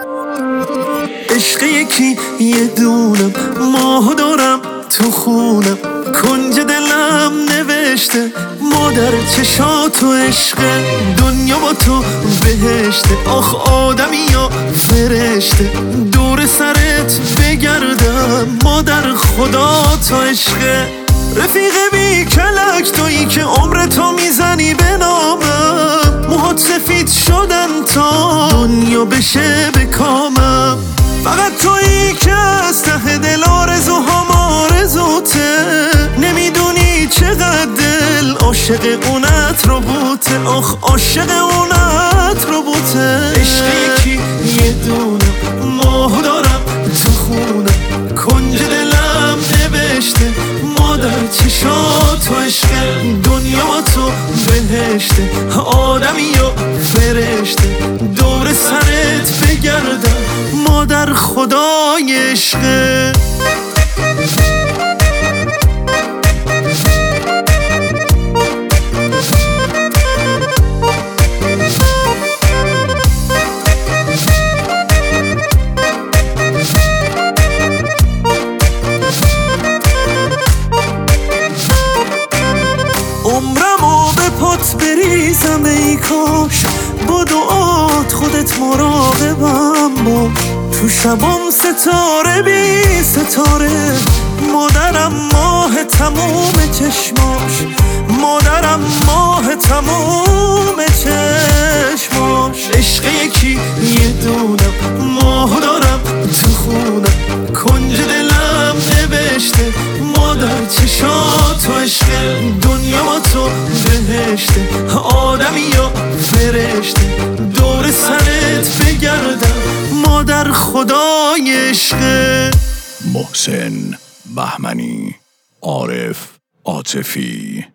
عشق یکی یه دونم، ماه دارم تو خونم، کنج دلم نوشته مادر چشاتو عشق، دنیا با تو بهشته. آخ آدمی یا فرشته، دور سرت بگردم مادر خدا تا عشقه. رفیق بی کلک تویی که عمر تو میزنی به نامم، موهات سفید شدن تا دنیا بشه به کامم. فقط تویی که از ته دل آرزوهام آرزوته، نمیدونی چقدر دل عاشق اونت رو بوته. آخ عاشق اونت رو بوته. عشق یکی یه دونم، ماه دارم تو خونم، کنج دلم نوشته مادر چشاتو عشق، دنیا با تو بهشته. آدمی یا فرشته، دور سرت بگردم مادر خدای عشقه. عمرمو به پات بریزم ای کاش، با دعات خودت مراقبم باش. تو شبام ستاره بی ستاره، مادرم ماه تموم چشماش، مادرم ماه تموم چشماش. عشق یکی یه دونم، ماه دارم تو خونم، کنج دلم نوشته مادر چشاتو عشق، دنیا با تو بهشته. آدمی یا فرشته، دور سرت بگردم مادر خدای عشقه. محسن بهمنی، عارف عاطفی.